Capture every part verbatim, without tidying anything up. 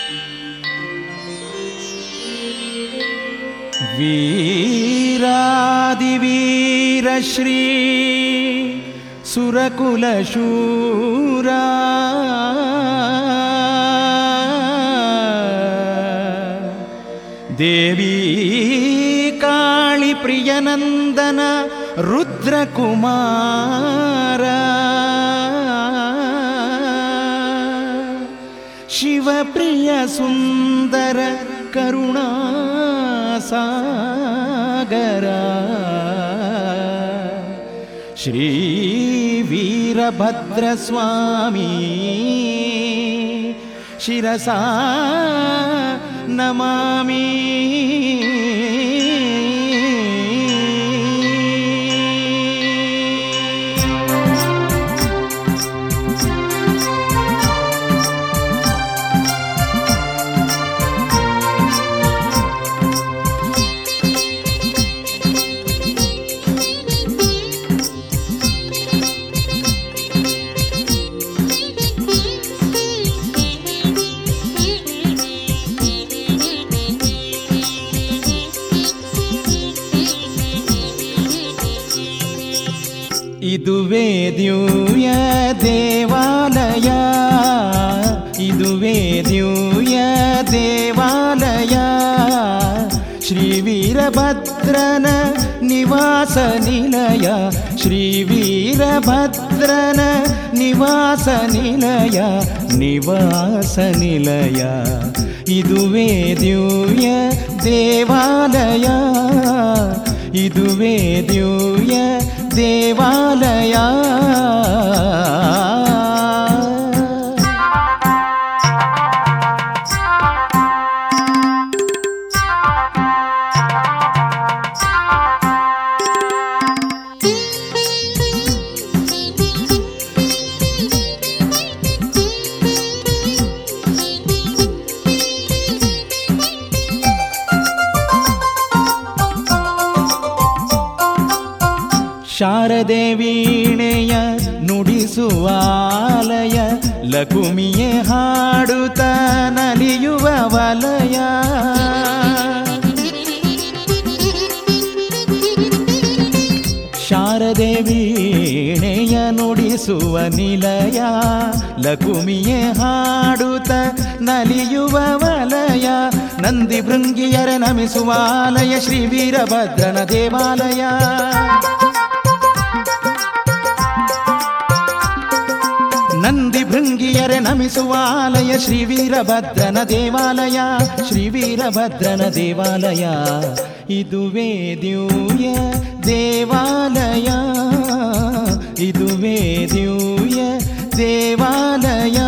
ವೀರಾದಿವೀರ ಶ್ರೀ ಸುರಕುಲಶೂರ ದೇವಿ ಕಾಳಿ ಪ್ರಿಯನಂದನ ರುದ್ರಕುಮಾರ ಶಿವಪ್ರಿಯ ಸುಂದರ ಕರುಣಾ ಸಾಗರ ಶ್ರೀ ವೀರಭದ್ರ ಸ್ವಾಮಿ ಶಿರಸಾ ನಮಾಮಿ. ಇದುವೇ ದಿವ್ಯ ದೇವಾಲಯ, ಇದುವೇ ದಿವ್ಯ ದೇವಾಲಯ, ಶ್ರೀ ವೀರಭದ್ರನ ನಿವಾಸ ನಿಲಯ, ಶ್ರೀ ವೀರಭದ್ರನ ನಿವಾಸ ನಿಲಯ, ನಿವಾಸ ನಿಲಯ. ಇದುವೇ ದಿವ್ಯ ದೇವಾಲಯ, ಇದುವೇ ದಿವ್ಯ ದೇವಾಲಯ. ಶಾರದೆ ವೀಣೆಯ ನುಡಿಸುವಾಲಯ, ಲಕುಮಿಯೇ ಹಾಡುತ್ತ ನಲಿಯುವ ವಲಯ. ಶಾರದೆ ವೀಣೆಯ ನುಡಿಸುವ ನಿಲಯ, ಲಕುಮಿಯೇ ಹಾಡುತ್ತ ನಲಿಯುವ ವಲಯ. ನಂದಿ ಭೃಂಗಿಯರ ನಮಿಸುವಾಲಯ, ಶ್ರೀ ವೀರಭದ್ರನ ದೇವಾಲಯ. ನಂದಿ ಭೃಂಗಿಯರೆ ನಮಿಸುವಾಲಯ, ಶ್ರೀ ವೀರಭದ್ರನ ದೇವಾಲಯ, ಶ್ರೀ ವೀರಭದ್ರನ ದೇವಾಲಯ. ಇದುವೇ ದಿವ್ಯ ದೇವಾಲಯ, ಇದುವೇ ದಿವ್ಯ ದೇವಾಲಯ.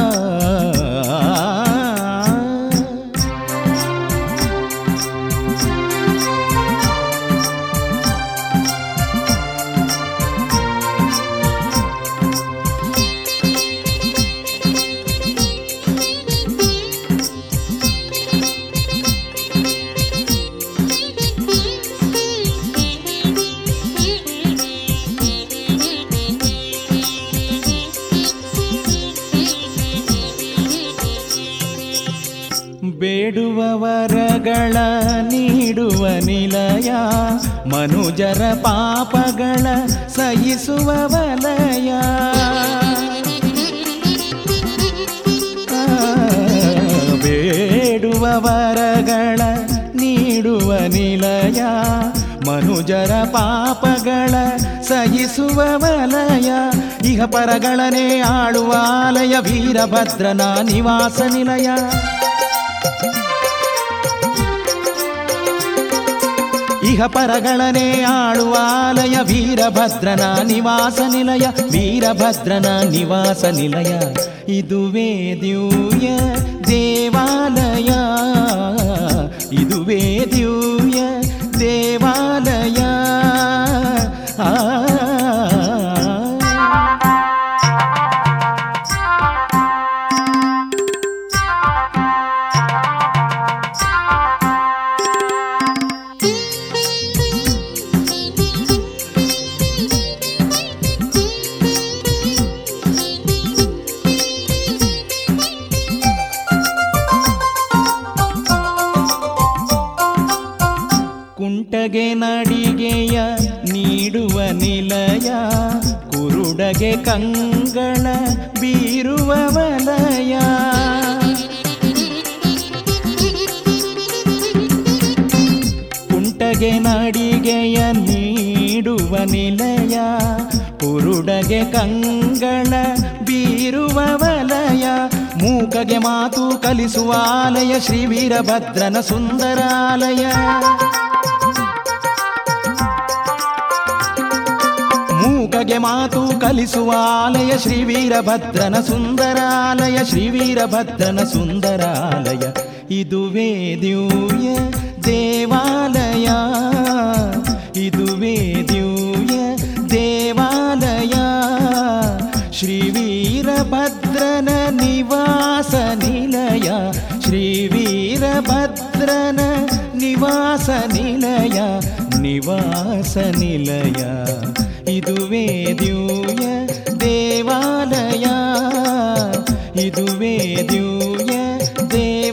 ಬೇಡುವ ವರಗಳ ನೀಡುವ ನಿಲಯ, ಮನುಜರ ಪಾಪಗಳ ಸಹಿಸುವ ವಲಯ. ಬೇಡುವ ವರಗಳ ನೀಡುವ ನಿಲಯ, ಮನುಜರ ಪಾಪಗಳ ಸಹಿಸುವ ವಲಯ. ಇಹ ಪರಗಳನೆ ಆಳುವ ಆಲಯ, ವೀರಭದ್ರನ ನಿವಾಸ ನಿಲಯ. ಇಹ ಪರಗಳನೆ ಆಳುವ ಆಲಯ, ವೀರಭದ್ರನ ನಿವಾಸ ನಿಲಯ, ವೀರಭದ್ರನ ನಿವಾಸ ನಿಲಯ. ಇದುವೇ ದಿವ್ಯ ದೇವಾಲಯ, ಇದುವೇ ದಿವ್ಯ ದೇವಾಲಯ. ಆ ಕುಂಟಗೆ ಕಂಗಳ ಬೀರುವ ವಲಯ ಕುಂಟಗೆ ನಡಿಗೆಯ ನೀಡುವ ನಿಲಯ ಕುರುಡಗೆ ಕಂಗಳ ಬೀರುವ ವಲಯ ಮೂಕಗೆ ಮಾತು ಕಲಿಸುವ ಆಲಯ ಶ್ರೀ ವೀರಭದ್ರನ ಸುಂದರಾಲಯ ಮೂಕಗೆ ಮಾತು ಕಲಿಸುವ ಆಲಯ ಶ್ರೀ ವೀರಭದ್ರನ ಸುಂದರಾಲಯ ಶ್ರೀ ವೀರಭದ್ರನ ಸುಂದರಾಲಯ ಇದುವೇ ದಿವ್ಯ ದೇವಾಲಯ ಇದುವೇ ದಿವ್ಯ ದೇವಾಲಯ ಶ್ರೀ ವೀರಭದ್ರನ ನಿವಾಸ ನಿಲಯ ಶ್ರೀ ವೀರಭದ್ರನ ನಿವಾಸ ನಿಲಯ ನಿವಾಸ ನಿಲಯ ಇದುವೇ ದಿವ್ಯ ದೇವಾಲಯ ಇದು